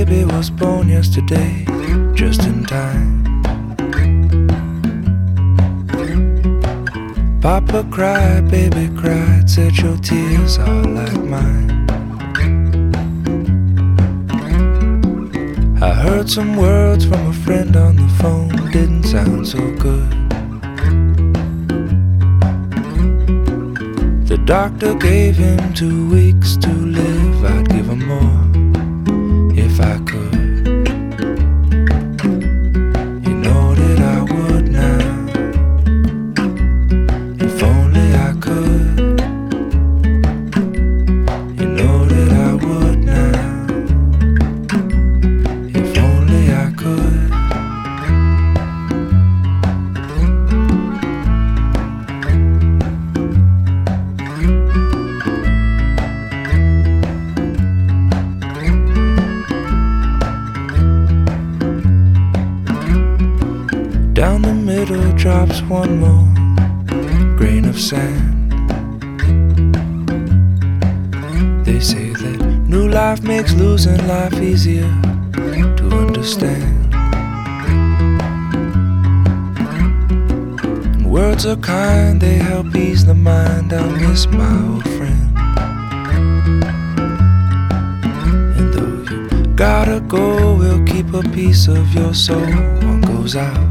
baby was born yesterday, just in time. Papa cried, baby cried, said your tears are like mine. I heard some words from a friend on the phone, didn't sound so good. The doctor gave him 2 weeks to live, I'd give him more if I could. You know that I would now, if only I could. You know that I would now, if only I could. Down the middle drops one more grain of sand. They say that new life makes losing life easier to understand. And words are kind, they help ease the mind. I miss my old friend. And though you gotta go, we'll keep a piece of your soul. One goes out